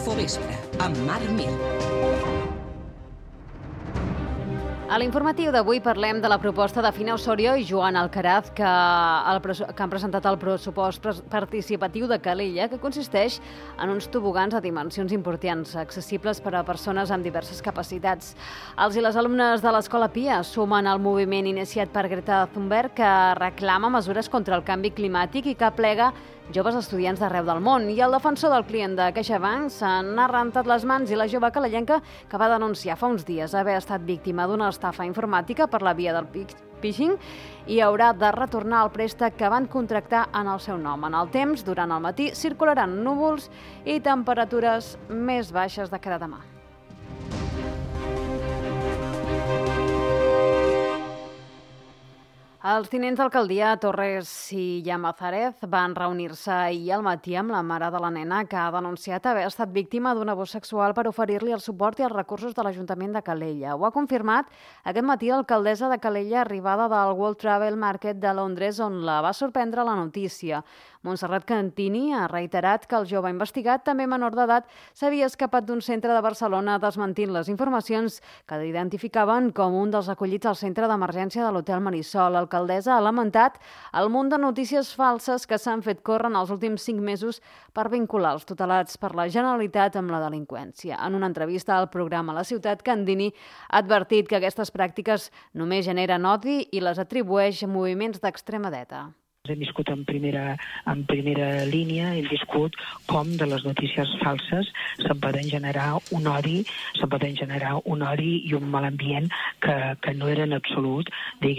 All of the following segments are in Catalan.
Infovespre, amb Marc Mir. A l'informatiu d'avui parlem de la proposta de Fina Osorio i Joan Alcaraz que han presentat el pressupost participatiu de Calella, que consisteix en uns tobogans de dimensions importants, accessibles per a persones amb diverses capacitats. Els i les alumnes de l'Escola Pia sumen al moviment iniciat per Greta Thunberg, que reclama mesures contra el canvi climàtic i que aplega joves estudiants d'arreu del món. I el defensor del client de CaixaBank se n'ha rentat les mans i la jove calellenca que va denunciar fa uns dies haver estat víctima d'una estafa informàtica per la via del phishing i haurà de retornar el préstec que van contractar en el seu nom. En el temps, durant el matí, circularan núvols i temperatures més baixes de cara a demà. Els tinents d'alcaldia Torres i Llamazares van reunir-se ahir al matí amb la mare de la nena que ha denunciat haver estat víctima d'un abús sexual per oferir-li el suport i els recursos de l'Ajuntament de Calella. Ho ha confirmat aquest matí l'alcaldessa de Calella arribada del World Travel Market de Londres, on la va sorprendre la notícia. Montserrat Cantini ha reiterat que el jove investigat, també menor d'edat, s'havia escapat d'un centre de Barcelona desmentint les informacions que l'identificaven com un dels acollits al centre d'emergència de l'Hotel Marisol. L'alcaldessa ha lamentat el munt de notícies falses que s'han fet córrer en els últims 5 mesos per vincular els tutelats per la Generalitat amb la delinqüència. En una entrevista al programa La Ciutat, Candini ha advertit que aquestes pràctiques només generen odi i les atribueix a moviments d'extrema dreta. Hem viscut en primera línia, hem viscut com de les notícies falses se'n poden generar un odi i un mal ambient que no eren absolut,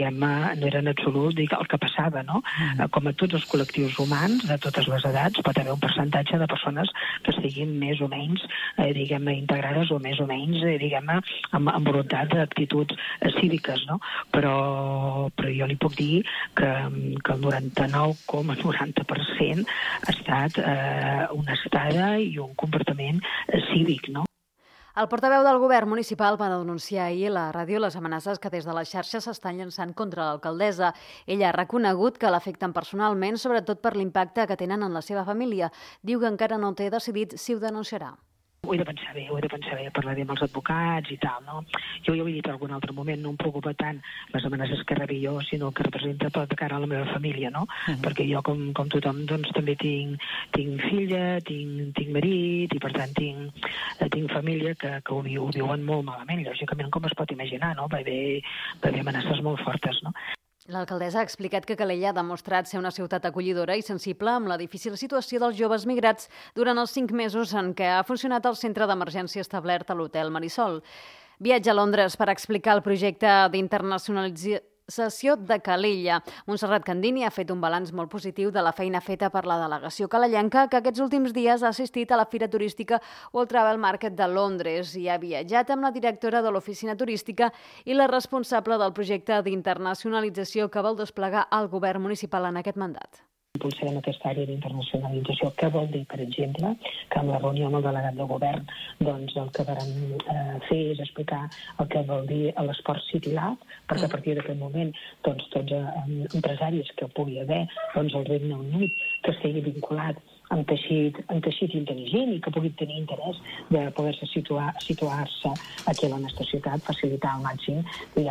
el que passava, no? Com a tots els col·lectius humans, de totes les edats, pot haver un percentatge de persones que estiguin més o menys, integrades o més o menys, amb voluntat d'actituds cíviques, no? Però jo li puc dir que el 99,90% ha estat una estada i un comportament cívic, no? El portaveu del govern municipal va denunciar ahir a la ràdio les amenaces que des de les xarxes s'estan llançant contra l'alcaldessa. Ella ha reconegut que l'afecten personalment, sobretot per l'impacte que tenen en la seva família. Diu que encara no té decidit si ho denunciarà. Ho he de pensar bé, parlaré amb els advocats i tal, no? Jo ja ho he dit en algun altre moment, no em preocupa tant les amenaces que rebi jo, sinó el que representa tot de cara a la meva família, no? Perquè jo, com tothom, doncs també tinc filla, tinc marit, i per tant tinc família que ho viuen molt malament, i lògicament com es pot imaginar, no? Va haver amenaces molt fortes, no? L'alcaldessa ha explicat que Calella ha demostrat ser una ciutat acollidora i sensible amb la difícil situació dels joves migrats durant els 5 mesos en què ha funcionat el centre d'emergència establert a l'Hotel Marisol. Viatja a Londres per explicar el projecte d'internacionalització de Calella. Montserrat Candini ha fet un balanç molt positiu de la feina feta per la delegació calellenca, que aquests últims dies ha assistit a la Fira Turística World Travel Market de Londres i ha viatjat amb la directora de l'oficina turística i la responsable del projecte d'internacionalització que vol desplegar el govern municipal en aquest mandat. Impulsarem aquesta àrea d'internacionalització. Què vol dir, per exemple, que amb la reunió amb el delegat de govern doncs el que vam fer és explicar el que vol dir l'esport City Lab, perquè a partir d'aquest moment doncs, tots empresaris que pugui haver doncs, al Regne Unit que estigui vinculat amb teixit intel·ligent i que pugui tenir interès de poder-se situar-se aquí a la nostra ciutat, facilitar el màxim,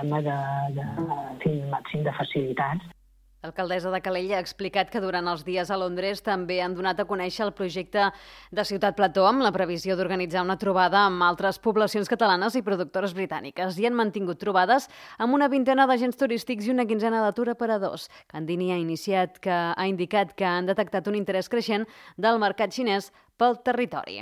màxim de facilitats. L'alcaldessa de Calella ha explicat que durant els dies a Londres també han donat a conèixer el projecte de Ciutat Plató amb la previsió d'organitzar una trobada amb altres poblacions catalanes i productores britàniques. I han mantingut trobades amb una 20ena d'agents turístics i una 15ena de tour operadors. Candini ha indicat que han detectat un interès creixent del mercat xinès pel territori.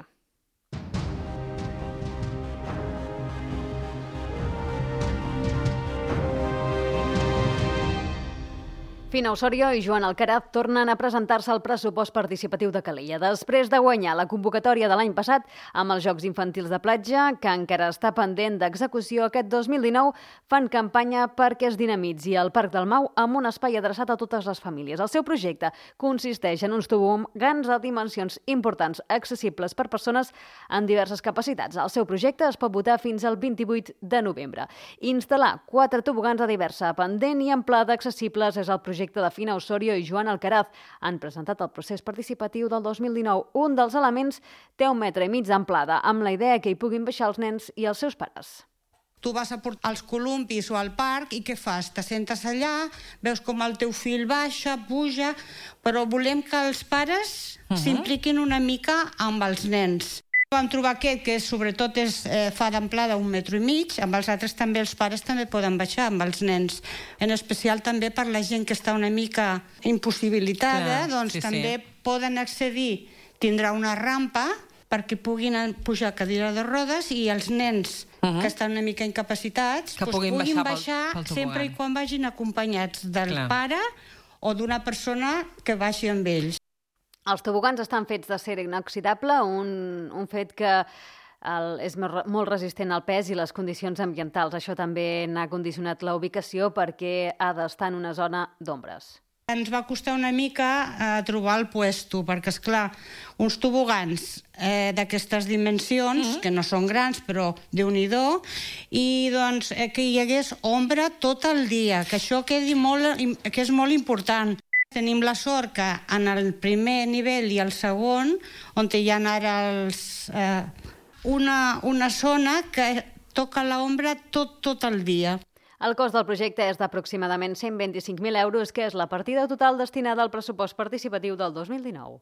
Fina Osorio i Joan Alcaraz tornen a presentar-se al pressupost participatiu de Calella. Després de guanyar la convocatòria de l'any passat amb els Jocs Infantils de Platja, que encara està pendent d'execució aquest 2019, fan campanya perquè es dinamitzi el Parc del Mau amb un espai adreçat a totes les famílies. El seu projecte consisteix en uns tobogans de dimensions importants, accessibles per persones amb diverses capacitats. El seu projecte es pot votar fins al 28 de novembre. Instal·lar 4 tobogans de diversa pendent i amplada accessibles és el projecte projecte de Fina Osorio i Joan Alcaraz han presentat el procés participatiu del 2019. Un dels elements té 1,5 metres d'amplada, amb la idea que hi puguin baixar els nens i els seus pares. Tu vas a portar als columpis o al parc i què fas? Te sentes allà, veus com el teu fill baixa, puja, però volem que els pares s'impliquin una mica amb els nens. Vam trobar aquest, que sobretot fa d'amplada 1,5 metres, amb els altres també els pares també poden baixar amb els nens. En especial també per la gent que està una mica impossibilitada, també poden accedir, tindrà una rampa perquè puguin pujar a cadira de rodes i els nens que estan una mica incapacitats puguin baixar sempre i quan vagin acompanyats del pare o d'una persona que baixi amb ells. Els tobogans estan fets d'acer inoxidable, un fet que és molt resistent al pes i les condicions ambientals. Això també n'ha condicionat la ubicació perquè ha d'estar en una zona d'ombres. Ens va costar una mica trobar el puesto, perquè, esclar, uns tobogans d'aquestes dimensions, que no són grans, però Déu-n'hi-do, i doncs que hi hagués ombra tot el dia, que això que és molt important. Tenim la sort que en el primer nivell i el segon, on hi ha ara una zona que toca l'ombra tot el dia. El cost del projecte és d'aproximadament 125.000 euros, que és la partida total destinada al pressupost participatiu del 2019.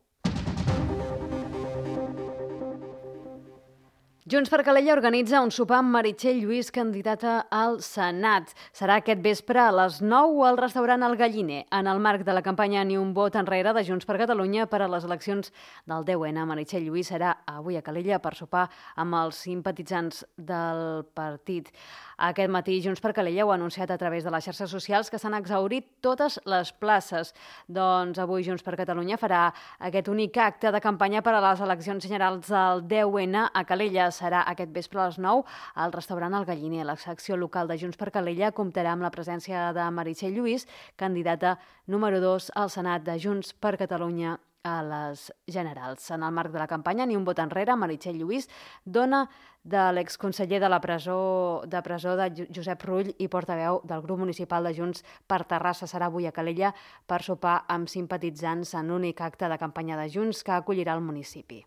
Junts per Calella organitza un sopar amb Meritxell Lluís, candidata al Senat. Serà aquest vespre a les 9 al restaurant El Galliner, en el marc de la campanya Ni un vot enrere de Junts per Catalunya per a les eleccions del 10N. Meritxell Lluís serà avui a Calella per sopar amb els simpatitzants del partit. Aquest matí Junts per Calella ho ha anunciat a través de les xarxes socials que s'han exhaurit totes les places. Doncs avui Junts per Catalunya farà aquest únic acte de campanya per a les eleccions generals del 10N a Calella. Serà aquest vespre a les 9 al restaurant El Galliner. La secció local de Junts per Calella comptarà amb la presència de Meritxell Lluís, candidata número 2 al Senat de Junts per Catalunya a les generals. En el marc de la campanya Ni un vot enrere, Meritxell Lluís dona de l'exconseller de la presó de Josep Rull i portaveu del grup municipal de Junts per Terrassa. Serà avui a Calella per sopar amb simpatitzants en l'únic acte de campanya de Junts que acollirà el municipi.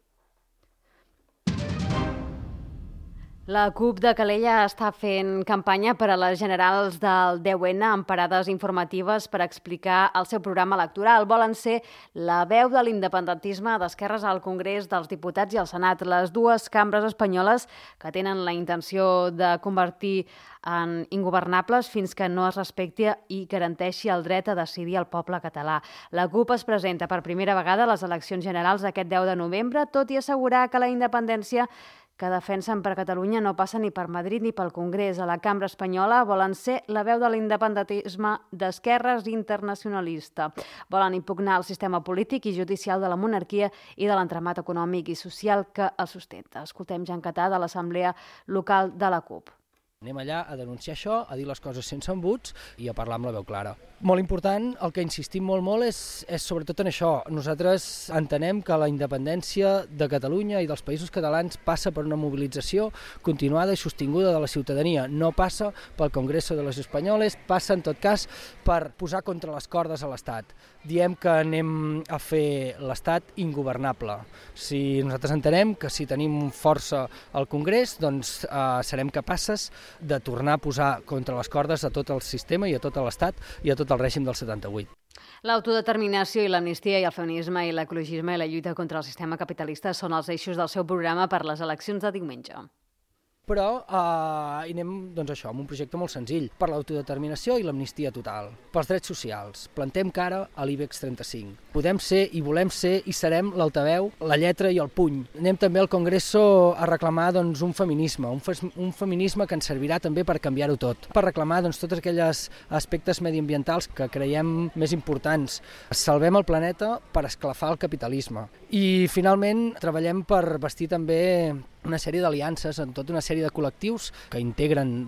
La CUP de Calella està fent campanya per a les generals del 10N amb parades informatives per explicar el seu programa electoral. Volen ser la veu de l'independentisme d'esquerres al Congrés dels Diputats i al Senat, les dues cambres espanyoles que tenen la intenció de convertir en ingovernables fins que no es respecti i garanteixi el dret a decidir el poble català. La CUP es presenta per primera vegada a les eleccions generals aquest 10 de novembre, tot i assegurar que la independència que defensen per Catalunya no passa ni per Madrid ni pel Congrés. A la cambra espanyola volen ser la veu de l'independentisme d'esquerres internacionalista. Volen impugnar el sistema polític i judicial de la monarquia i de l'entramat econòmic i social que el sustenta. Escoltem Jean Catà de l'Assemblea Local de la CUP. Anem allà a denunciar això, a dir les coses sense embuts i a parlar amb la veu clara. Molt important, el que insistim molt és sobretot en això. Nosaltres entenem que la independència de Catalunya i dels països catalans passa per una mobilització continuada i sostinguda de la ciutadania. No passa pel Congreso de los Espanyoles, passa en tot cas per posar contra les cordes a l'Estat. Diem que anem a fer l'Estat ingovernable. Si nosaltres entenem que si tenim força al Congrés, doncs serem capaces de tornar a posar contra les cordes a tot el sistema i a tot l'Estat i a tot el règim del 78. L'autodeterminació i l'amnistia i el feminisme i l'ecologisme i la lluita contra el sistema capitalista són els eixos del seu programa per les eleccions de diumenge. Però anem això, amb un projecte molt senzill, per l'autodeterminació i l'amnistia total, pels drets socials. Plantem cara a l'IBEX 35. Podem ser i volem ser i serem l'altaveu, la lletra i el puny. Anem també al Congreso a reclamar un feminisme, un feminisme que ens servirà també per canviar-ho tot, per reclamar tots aquells aspectes mediambientals que creiem més importants. Salvem el planeta per esclafar el capitalisme. I finalment treballem per bastir també una sèrie d'aliances en tota una sèrie de col·lectius que integren,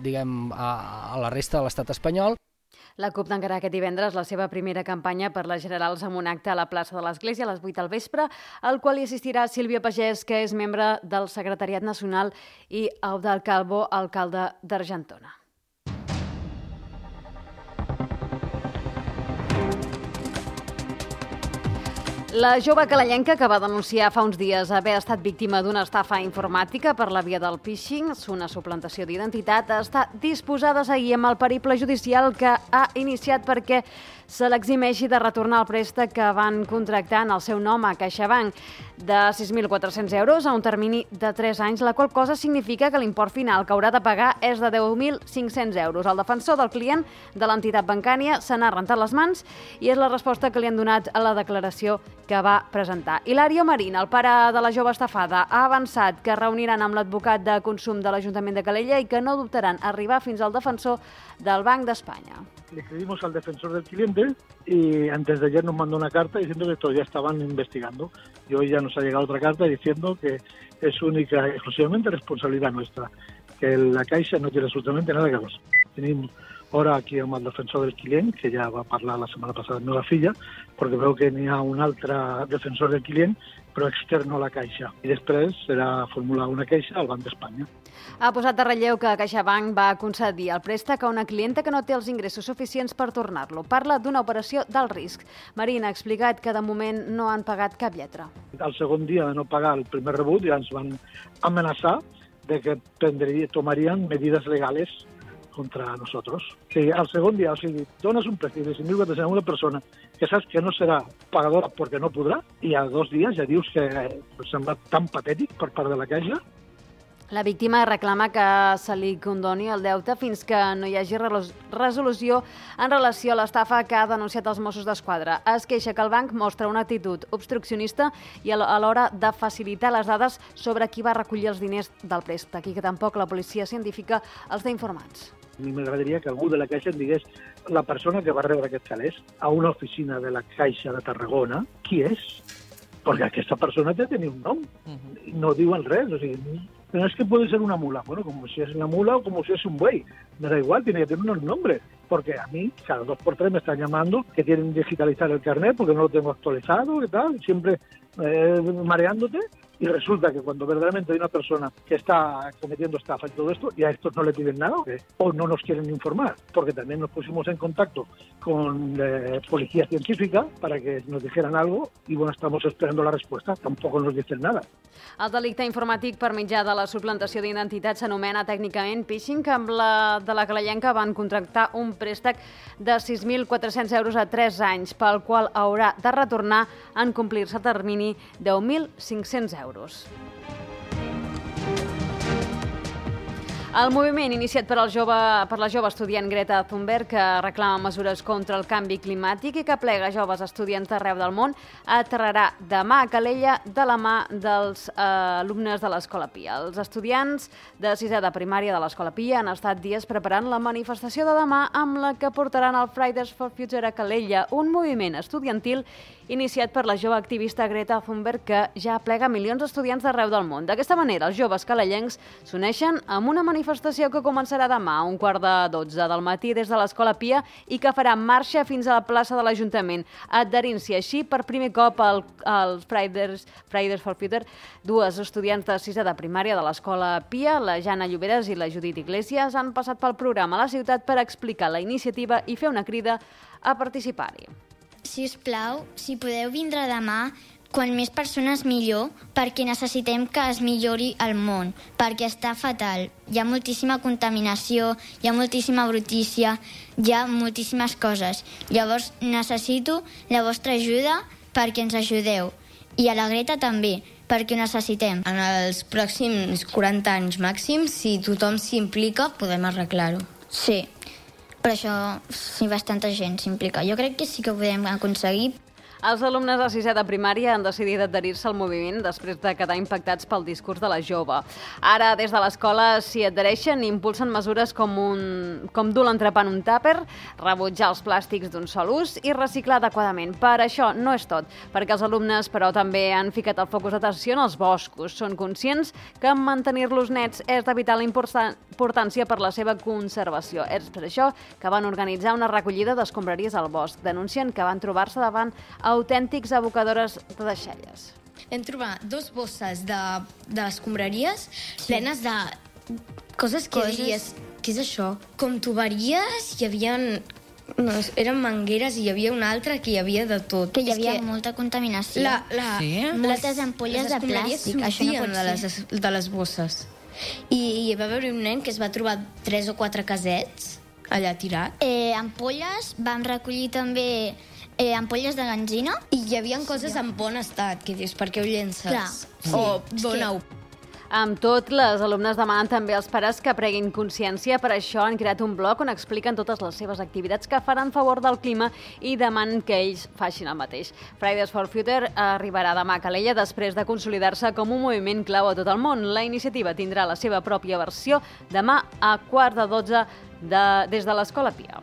a la resta de l'estat espanyol. La CUP tancarà aquest divendres la seva primera campanya per les generals amb un acte a la plaça de l'Església a les 8 del vespre, al qual hi assistirà Sílvia Pagès, que és membre del Secretariat Nacional, i Eudald Calvo, alcalde d'Argentona. La jove calellenca que va denunciar fa uns dies haver estat víctima d'una estafa informàtica per la via del phishing, una suplantació d'identitat, està disposada a seguir amb el periple judicial que ha iniciat perquè se l'eximeixi de retornar el préstec que van contractar en el seu nom a CaixaBank de 6.400 euros a un termini de 3 anys, la qual cosa significa que l'import final que haurà de pagar és de 10.500 euros. El defensor del client de l'entitat bancària se n'ha rentat les mans i és la resposta que li han donat a la declaració que va presentar. Hilàrio Marín, el pare de la jove estafada, ha avançat que reuniran amb l'advocat de consum de l'Ajuntament de Calella i que no dubtaran arribar fins al defensor del Banc d'Espanya. Le escribimos al defensor del cliente y antes de ayer nos mandó una carta diciendo que todavía estaban investigando. Y hoy ya nos ha llegado otra carta diciendo que es única y exclusivamente responsabilidad nuestra, que la Caixa no tiene absolutamente nada que ver. Tenim ara aquí amb el defensor del client, que ja va parlar la setmana passada amb la meva filla, perquè veu que n'hi ha un altre defensor del client, però externo a la Caixa. I després serà formular una queixa al Banc d'Espanya. Ha posat de relleu que CaixaBank va concedir el préstec a una clienta que no té els ingressos suficients per tornar-lo. Parla d'una operació d'alt risc. Marín ha explicat que de moment no han pagat cap lletra. El segon dia de no pagar el primer rebut ja ens van amenaçar de que tomarien medidas legales contra nosotros. Sí, al segon dia, o sigui, dones un préstec de 5.400 a una persona que saps que no serà pagadora perquè no podrà, i a 2 dies ja dius que sembla tan patètic per part de la Caixa. La víctima reclama que se li condoni el deute fins que no hi hagi resolució en relació a l'estafa que ha denunciat els Mossos d'Esquadra. Es queixa que el banc mostra una actitud obstruccionista i a l'hora de facilitar les dades sobre qui va recollir els diners del préstec i que tampoc la policia científica els té informats. A mi m'agradaria que algú de la Caixa em digués la persona que va rebre aquests calés a una oficina de la Caixa de Tarragona, qui és? Perquè aquesta persona té de tenir un nom. No diuen res, o sigui, no es que puede ser una mula. Bueno, como si es una mula o como si es un buey. Me da igual, tiene que tener un nombre. Porque a mí, cada 2 por 3 me están llamando que quieren digitalizar el carnet porque no lo tengo actualizado y tal, siempre mareándote. Y resulta que cuando verdaderamente hay una persona que está cometiendo estafa y todo esto, y a estos no le piden nada, o no nos quieren informar, porque también nos pusimos en contacto con policía científica para que nos dijeran algo, y bueno, estamos esperando la respuesta, tampoco nos dicen nada. El delicte informàtic per mitjà de la suplantació d'identitat s'anomena tècnicament phishing, que amb la de la calellenca van contractar un préstec de 6.400 euros a 3 anys, pel qual haurà de retornar en complir-se a termini 10.500 euros. El moviment iniciat per la jove estudiant Greta Thunberg, que reclama mesures contra el canvi climàtic i que plega joves estudiants d'arreu del món, aterrarà demà a Calella de la mà dels alumnes de l'Escola Pia. Els estudiants de 6è de primària de l'Escola Pia han estat dies preparant la manifestació de demà amb la que portaran el Fridays for Future a Calella, un moviment estudiantil iniciat per la jove activista Greta Thunberg, que ja aplega milions d'estudiants d'arreu del món. D'aquesta manera, els joves calellencs s'uneixen amb una manifestació que començarà demà a 11:45 del matí des de l'Escola Pia i que farà marxa fins a la plaça de l'Ajuntament, adherint-s'hi així per primer cop als Fridays for Future. 2 estudiants de 6è de primària de l'Escola Pia, la Jana Lloberes i la Judit Iglesias, han passat pel programa a la ciutat per explicar la iniciativa i fer una crida a participar-hi. Si us plau, si podeu vindre demà, quan més persones millor, perquè necessitem que es millori el món, perquè està fatal. Hi ha moltíssima contaminació, hi ha moltíssima brutícia, hi ha moltíssimes coses. Llavors necessito la vostra ajuda perquè ens ajudeu. I a la Greta també, perquè ho necessitem. En els pròxims 40 anys màxims, si tothom s'implica, podem arreglar-ho. Sí. Per això, si bastanta gent s'implica. Jo crec que sí que ho podem aconseguir. Els alumnes de 6è de primària han decidit adherir-se al moviment després de quedar impactats pel discurs de la jove. Ara, des de l'escola, s'hi adhereixen i impulsen mesures com dur l'entrepà en un tàper, rebutjar els plàstics d'un sol ús i reciclar adequadament. Per això no és tot, perquè els alumnes, però, també han ficat el focus d'atenció en els boscos. Són conscients que mantenir-los nets és de vital importància per la seva conservació. És per això que van organitzar una recollida d'escombraries al bosc. Denuncien que van trobar-se davant autèntics abocadores de deixalles. Vam trobar 2 bosses d'escombraries plenes de coses que diries, què és això? Com tuberies, hi havia No, eren mangueres i hi havia una altra que hi havia de tot. Que hi havia molta contaminació. Moltes ampolles de plàstic. Això no pot ser. De les bosses. I hi va haver un nen que es va trobar 3 o 4 casets allà tirat. Ampolles, vam recollir també ampolles de benzina. I hi havia coses en bon estat, que dius, per què ho llences? Clar. O dona-ho. Amb tot, les alumnes demanen també als pares que preguin consciència. Per això han creat un blog on expliquen totes les seves activitats que faran a favor del clima i demanen que ells facin el mateix. Fridays for Future arribarà demà a Calella després de consolidar-se com un moviment clau a tot el món. La iniciativa tindrà la seva pròpia versió demà a 11:15 des de l'Escola Pia.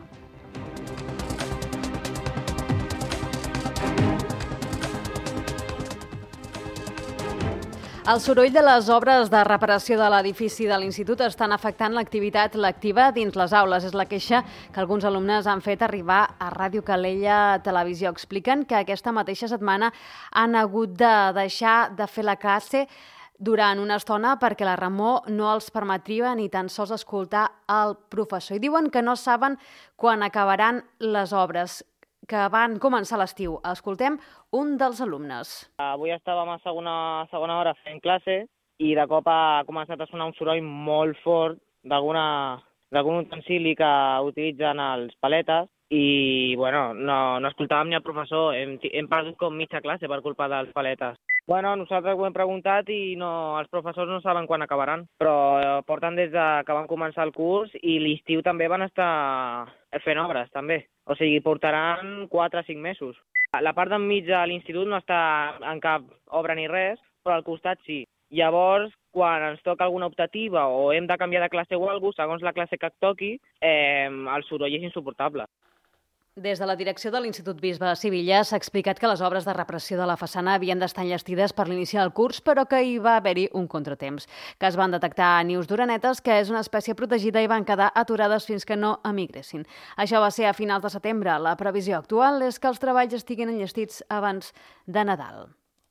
El soroll de les obres de reparació de l'edifici de l'Institut estan afectant l'activitat lectiva dins les aules. És la queixa que alguns alumnes han fet arribar a Ràdio Calella Televisió. Expliquen que aquesta mateixa setmana han hagut de deixar de fer la classe durant una estona perquè la remor no els permetria ni tan sols escoltar el professor. I diuen que no saben quan acabaran les obres, que van començar l'estiu. Escoltem un dels alumnes. Avui estàvem a segona hora fent classe i de cop ha començat a sonar un soroll molt fort d'algun utensili que utilitzen els paletes i no escoltàvem ni el professor. Hem perdut com mitja classe per culpa dels paletes. Nosaltres ho hem preguntat i els professors no saben quan acabaran, però porten des que van començar el curs i l'estiu també van estar fent obres, també. O sigui, portaran 4 o 5 mesos. La part d'enmig de l'institut no està en cap obra ni res, però al costat sí. Llavors, quan ens toca alguna optativa o hem de canviar de classe o alguna cosa, segons la classe que et toqui, el soroll és insuportable. Des de la direcció de l'Institut Bisbe de Sevilla s'ha explicat que les obres de reparació de la façana havien d'estar enllestides per l'inici del curs, però que hi va haver-hi un contratemps, que es van detectar nius d'orenetes, que és una espècie protegida, i van quedar aturades fins que no emigressin. Això va ser a finals de setembre. La previsió actual és que els treballs estiguin enllestits abans de Nadal.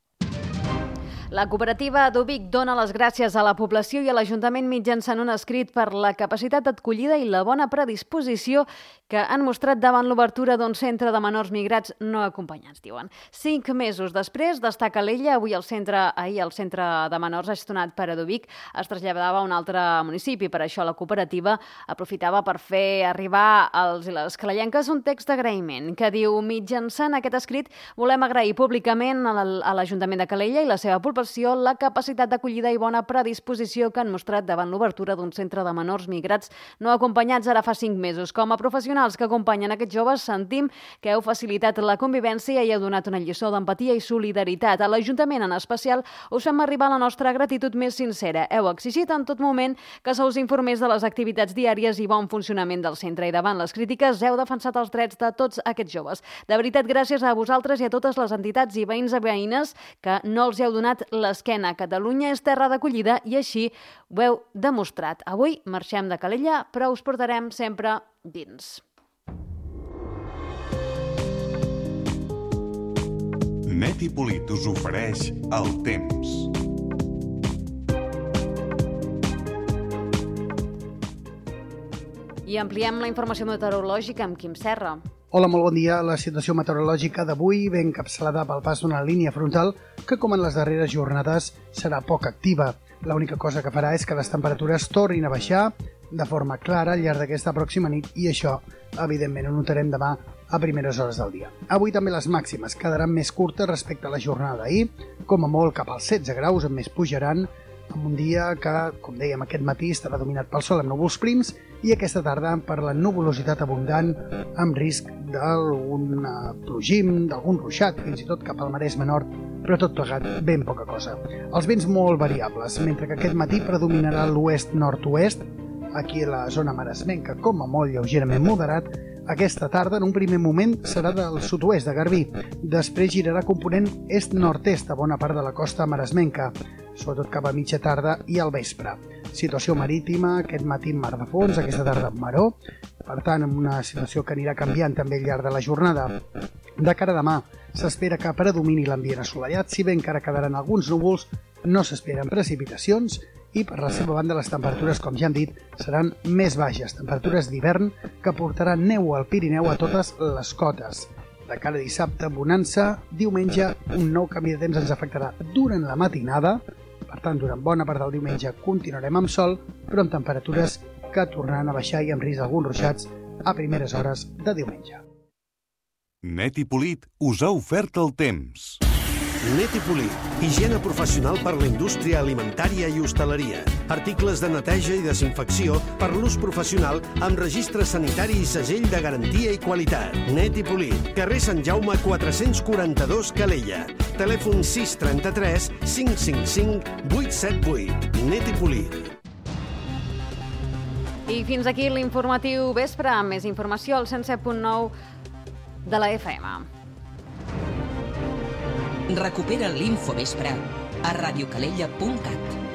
La cooperativa d'Ubic dona les gràcies a la població i a l'Ajuntament mitjançant un escrit per la capacitat d'acollida i la bona predisposició que han mostrat davant l'obertura d'un centre de menors migrats no acompanyats, diuen. 5 mesos després d'estar a Calella, ahir el centre de menors gestionat per Ubic es traslladava a un altre municipi. Per això la cooperativa aprofitava per fer arribar als i les calellenques un text d'agraïment que diu: mitjançant aquest escrit volem agrair públicament a l'Ajuntament de Calella i la seva població la capacitat d'acollida i bona predisposició que han mostrat davant l'obertura d'un centre de menors migrats no acompanyats ara fa 5 mesos. Com a professionals que acompanyen aquests joves, sentim que heu facilitat la convivència i heu donat una lliçó d'empatia i solidaritat. A l'Ajuntament, en especial, us fem arribar la nostra gratitud més sincera. Heu exigit en tot moment que se us informés de les activitats diàries i bon funcionament del centre, i davant les crítiques heu defensat els drets de tots aquests joves. De veritat, gràcies a vosaltres i a totes les entitats i veïns i veïnes que no els heu donat l'esquena. Catalunya és terra d'acollida i així ho heu demostrat. Avui marxem de Calella, però us portarem sempre dins. Net i Polit us ofereix el temps. I ampliem la informació meteorològica amb Quim Serra. Hola, molt bon dia. La situació meteorològica d'avui ve encapçalada pel pas d'una línia frontal que, com en les darreres jornades, serà poc activa. L'única cosa que farà és que les temperatures tornin a baixar de forma clara al llarg d'aquesta pròxima nit, i això, evidentment, ho notarem demà a primeres hores del dia. Avui també les màximes quedaran més curtes respecte a la jornada d'ahir, com a molt cap als 16 graus, en més pujaran, amb un dia que, com dèiem, aquest matí estarà dominat pel sol amb núvols prims i aquesta tarda per la nuvolositat abundant amb risc d'algun plogim, d'algun ruixat, fins i tot cap al Maresme Nord, però tot plegat ben poca cosa. Els vents molt variables, mentre que aquest matí predominarà l'oest-nord-oest, aquí a la zona maresmenca com a molt lleugerament moderat. Aquesta tarda, en un primer moment, serà del sud-oest de Garbí. Després girarà component est-nord-est a bona part de la costa maresmenca, sobretot cap a mitja tarda i al vespre. Situació marítima, aquest matí en mar de fons, aquesta tarda en maró, per tant, amb una situació que anirà canviant també al llarg de la jornada. De cara a demà, s'espera que predomini l'ambient assolellat, si bé encara quedaran alguns núvols, no s'esperen precipitacions i per la seva banda les temperatures, com ja han dit, seran més baixes, temperatures d'hivern que portaran neu al Pirineu a totes les cotes. De cara a dissabte, bonança, diumenge un nou canvi de temps ens afectarà durant la matinada, per tant, durant bona part del diumenge continuarem amb sol, però amb temperatures que tornaran a baixar i amb risc d'alguns ruixats a primeres hores de diumenge. Net i Polit us ha ofert el temps. Net i Polit, higiene professional per la indústria alimentària i hostaleria. Articles de neteja i desinfecció per l'ús professional amb registre sanitari i segell de garantia i qualitat. Net i Polit, carrer Sant Jaume 442 Calella. Telèfon 633 555 878. Net i Polit. I fins aquí l'informatiu vespre, amb més informació al 107.9 de la FM. Recupera l'Infovespre a radiocalella.cat.